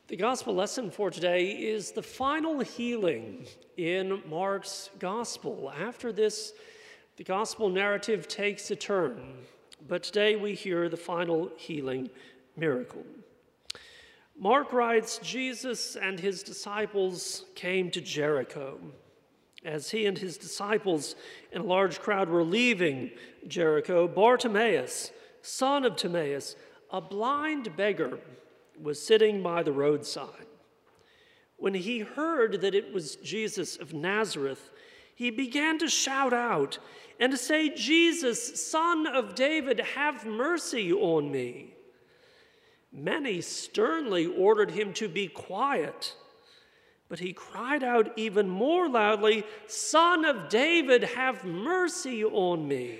The gospel lesson for today is the final healing in Mark's gospel. After this, the gospel narrative takes a turn, but today we hear the final healing miracle. Mark writes, Jesus and his disciples came to Jericho. As he and his disciples and a large crowd were leaving Jericho, Bartimaeus, son of Timaeus, a blind beggar, was sitting by the roadside. When he heard that it was Jesus of Nazareth, he began to shout out and to say, "Jesus, Son of David, have mercy on me." Many sternly ordered him to be quiet, but he cried out even more loudly, "Son of David, have mercy on me."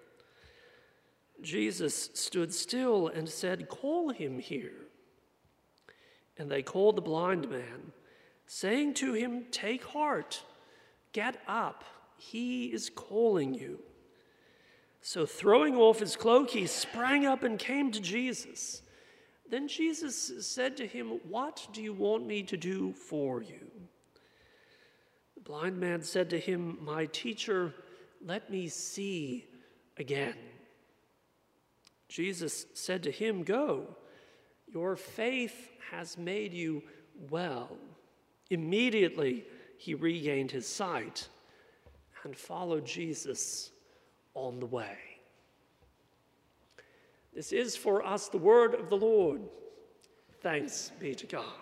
Jesus stood still and said, "Call him here." And they called the blind man, saying to him, "Take heart, get up, he is calling you." So throwing off his cloak, he sprang up and came to Jesus. Then Jesus said to him, "What do you want me to do for you?" The blind man said to him, "My teacher, let me see again." Jesus said to him, "Go, your faith has made you well." Immediately he regained his sight and followed Jesus on the way. This is for us the word of the Lord. Thanks be to God.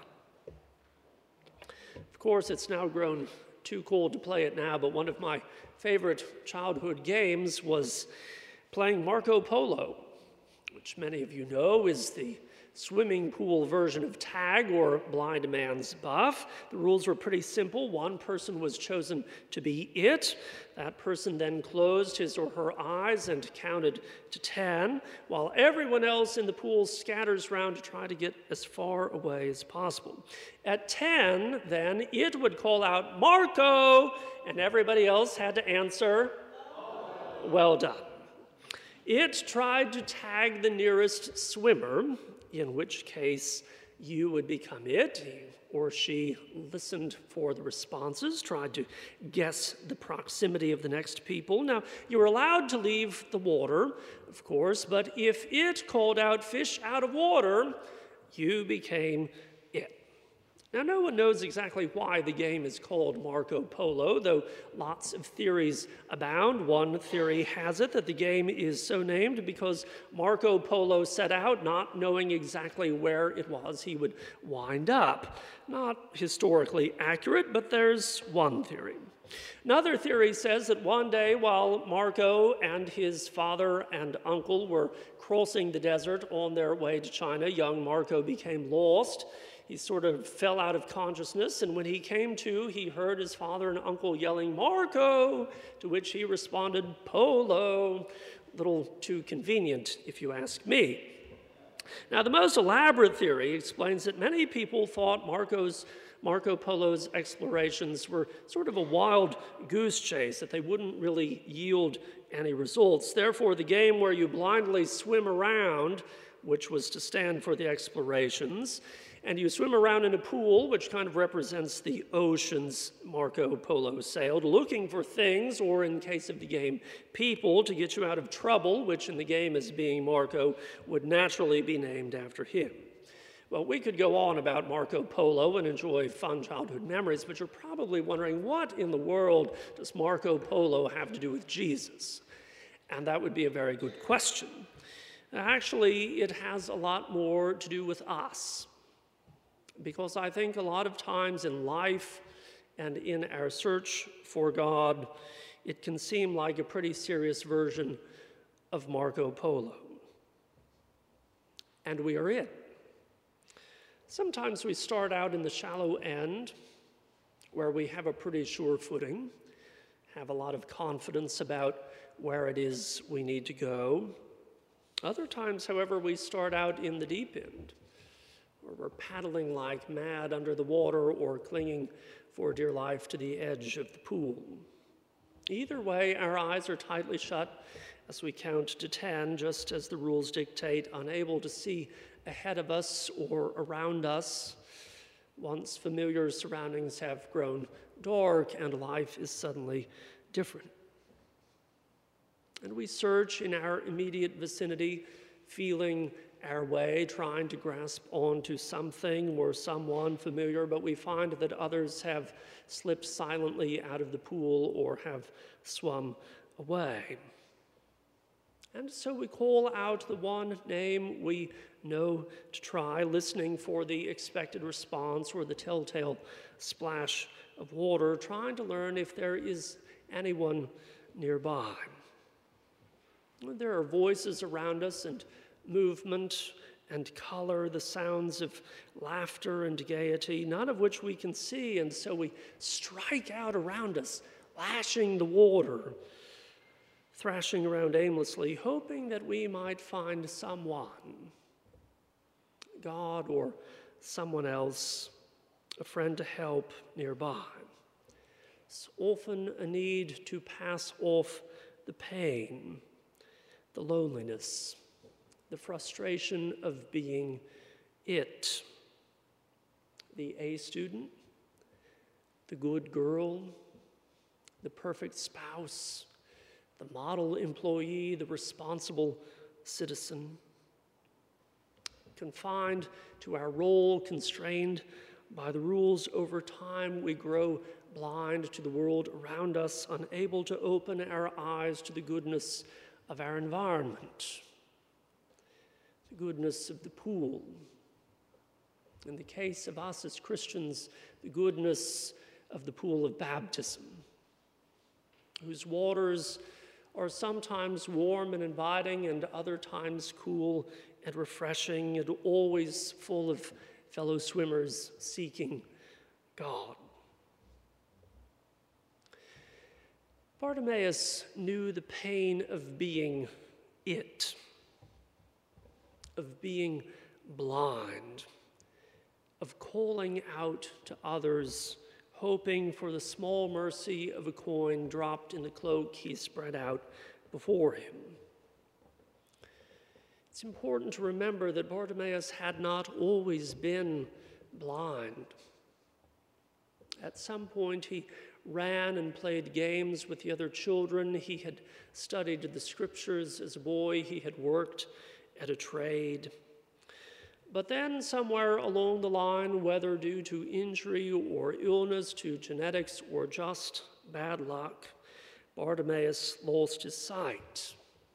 Of course, it's now grown too cold to play it now, but one of my favorite childhood games was playing Marco Polo, which many of you know is the swimming pool version of tag or blind man's buff. The rules were pretty simple. One person was chosen to be it. That person then closed his or her eyes and counted to 10, while everyone else in the pool scatters around to try to get as far away as possible. At 10, then, it would call out, "Marco!" and everybody else had to answer, "Well done." It tried to tag the nearest swimmer, in which case you would become it. He or she listened for the responses, tried to guess the proximity of the next people. Now, you were allowed to leave the water, of course, but if it called out "fish out of water," you became it. Now, no one knows exactly why the game is called Marco Polo, though lots of theories abound. One theory has it that the game is so named because Marco Polo set out not knowing exactly where it was he would wind up. Not historically accurate, but there's one theory. Another theory says that one day while Marco and his father and uncle were crossing the desert on their way to China, young Marco became lost. He sort of fell out of consciousness, and when he came to, he heard his father and uncle yelling, "Marco!" to which he responded, "Polo." A little too convenient, if you ask me. Now, the most elaborate theory explains that many people thought Marco Polo's explorations were sort of a wild goose chase, that they wouldn't really yield any results. Therefore, the game where you blindly swim around, which was to stand for the explorations, and you swim around in a pool, which kind of represents the oceans Marco Polo sailed, looking for things, or in case of the game, people, to get you out of trouble, which in the game as being Marco would naturally be named after him. Well, we could go on about Marco Polo and enjoy fun childhood memories, but you're probably wondering, what in the world does Marco Polo have to do with Jesus? And that would be a very good question. Actually, it has a lot more to do with us, because I think a lot of times in life and in our search for God, it can seem like a pretty serious version of Marco Polo. And we are it. Sometimes we start out in the shallow end, where we have a pretty sure footing, have a lot of confidence about where it is we need to go. Other times, however, we start out in the deep end, where we're paddling like mad under the water or clinging for dear life to the edge of the pool. Either way, our eyes are tightly shut as we count to 10, just as the rules dictate, unable to see ahead of us or around us. Once familiar surroundings have grown dark and life is suddenly different. And we search in our immediate vicinity, feeling our way, trying to grasp onto something or someone familiar, but we find that others have slipped silently out of the pool or have swum away. And so we call out the one name we know to try, listening for the expected response or the telltale splash of water, trying to learn if there is anyone nearby. There are voices around us and movement and color, the sounds of laughter and gaiety, none of which we can see, and so we strike out around us, lashing the water, thrashing around aimlessly, hoping that we might find someone, God or someone else, a friend to help nearby. It's often a need to pass off the pain, the loneliness, the frustration of being it. The A student, the good girl, the perfect spouse, the model employee, the responsible citizen. Confined to our role, constrained by the rules, over time we grow blind to the world around us, unable to open our eyes to the goodness of our environment, the goodness of the pool. In the case of us as Christians, the goodness of the pool of baptism, whose waters are sometimes warm and inviting and other times cool and refreshing and always full of fellow swimmers seeking God. Bartimaeus knew the pain of being it, of being blind, of calling out to others, hoping for the small mercy of a coin dropped in the cloak he spread out before him. It's important to remember that Bartimaeus had not always been blind. At some point, he ran and played games with the other children. He had studied the scriptures as a boy. He had worked at a trade. But then somewhere along the line, whether due to injury or illness, to genetics or just bad luck, Bartimaeus lost his sight.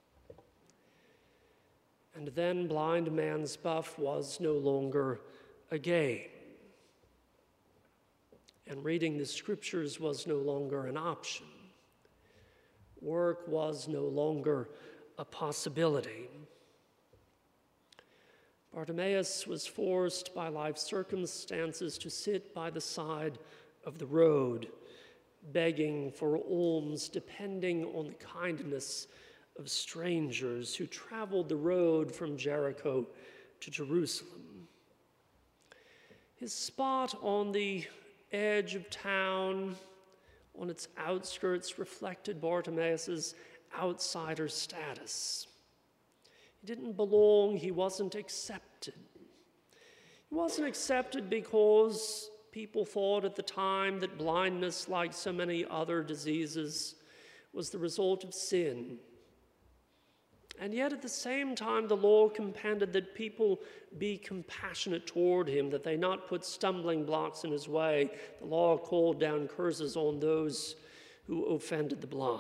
And then blind man's buff was no longer a game. And reading the scriptures was no longer an option. Work was no longer a possibility. Bartimaeus was forced by life circumstances to sit by the side of the road, begging for alms, depending on the kindness of strangers who traveled the road from Jericho to Jerusalem. His spot on the edge of town, on its outskirts, reflected Bartimaeus' outsider status. He didn't belong, he wasn't accepted. He wasn't accepted because people thought at the time that blindness, like so many other diseases, was the result of sin. And yet at the same time, the law commanded that people be compassionate toward him, that they not put stumbling blocks in his way. The law called down curses on those who offended the blind.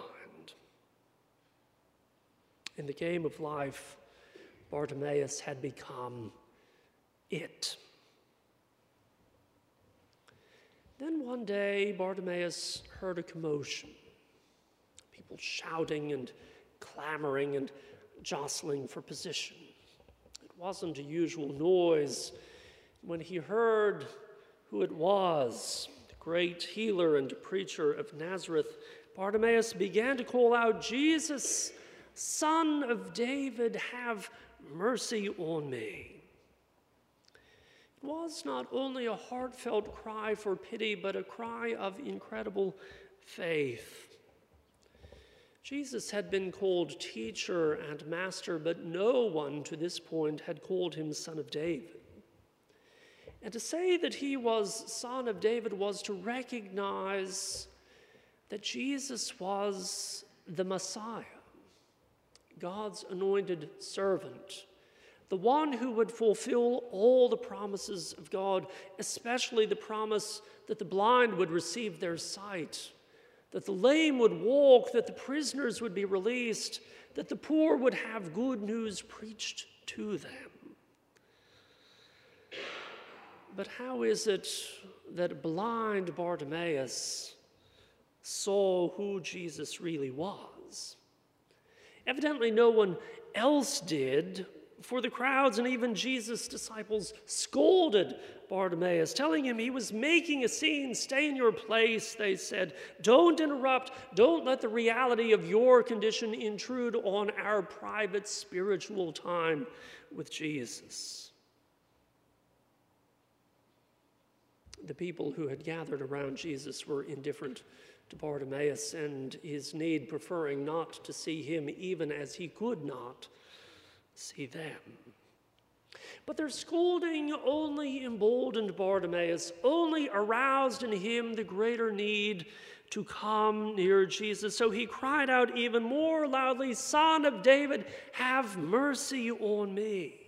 In the game of life, Bartimaeus had become it. Then one day, Bartimaeus heard a commotion. People shouting and clamoring and jostling for position. It wasn't a usual noise. When he heard who it was, the great healer and preacher of Nazareth, Bartimaeus began to call out, "Jesus, Son of David, have mercy on me." It was not only a heartfelt cry for pity, but a cry of incredible faith. Jesus had been called teacher and master, but no one to this point had called him Son of David. And to say that he was son of David was to recognize that Jesus was the Messiah, God's anointed servant, the one who would fulfill all the promises of God, especially the promise that the blind would receive their sight, that the lame would walk, that the prisoners would be released, that the poor would have good news preached to them. But how is it that blind Bartimaeus saw who Jesus really was? Evidently no one else did, for the crowds and even Jesus' disciples scolded Bartimaeus, telling him he was making a scene. Stay in your place, they said. Don't interrupt. Don't let the reality of your condition intrude on our private spiritual time with Jesus. The people who had gathered around Jesus were indifferent to Bartimaeus and his need, preferring not to see him even as he could not see them. But their scolding only emboldened Bartimaeus, only aroused in him the greater need to come near Jesus. So he cried out even more loudly, "Son of David, have mercy on me."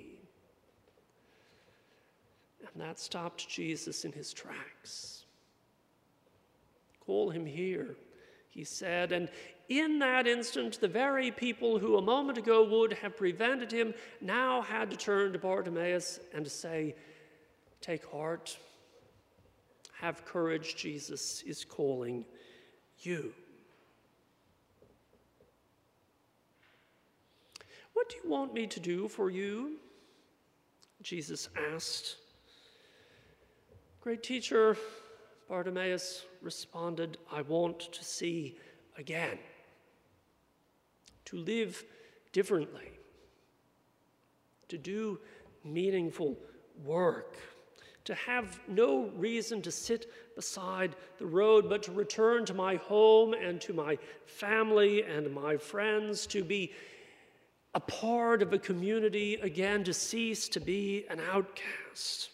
And that stopped Jesus in his tracks. "Call him here," he said, and in that instant, the very people who a moment ago would have prevented him now had to turn to Bartimaeus and say, "Take heart, have courage, Jesus is calling you." "What do you want me to do for you?" Jesus asked. "Great teacher," Bartimaeus responded, "I want to see again, to live differently, to do meaningful work, to have no reason to sit beside the road, but to return to my home and to my family and my friends, to be a part of a community again, to cease to be an outcast."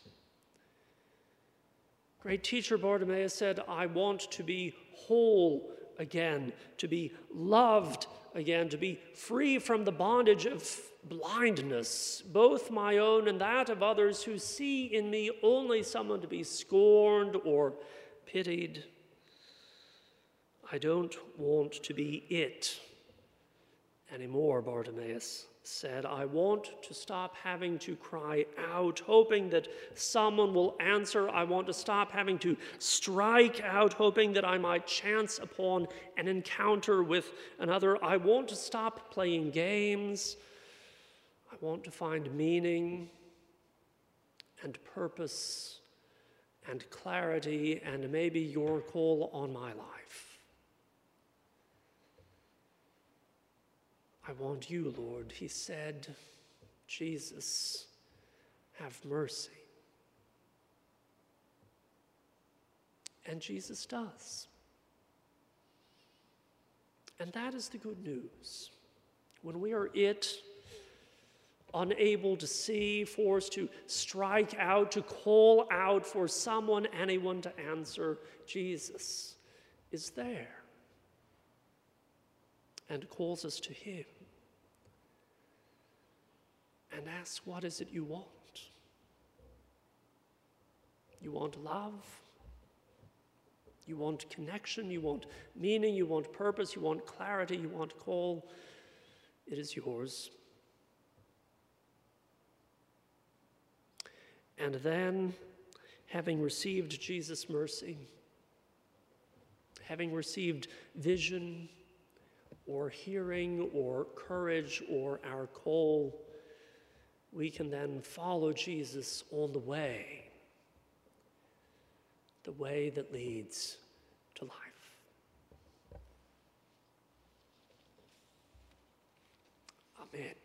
"Great teacher," Bartimaeus said, "I want to be whole again, to be loved again, to be free from the bondage of blindness, both my own and that of others who see in me only someone to be scorned or pitied. I don't want to be it anymore," Bartimaeus said. "I want to stop having to cry out, hoping that someone will answer. I want to stop having to strike out, hoping that I might chance upon an encounter with another. I want to stop playing games. I want to find meaning and purpose and clarity and maybe your call on my life. I want you, Lord," he said. "Jesus, have mercy." And Jesus does. And that is the good news. When we are unable to see, forced to strike out, to call out for someone, anyone to answer, Jesus is there and calls us to him and asks, "What is it you want? You want love? You want connection? You want meaning? You want purpose? You want clarity? You want call? It is yours." And then, having received Jesus' mercy, having received vision or hearing or courage or our call, we can then follow Jesus on the way that leads to life. Amen.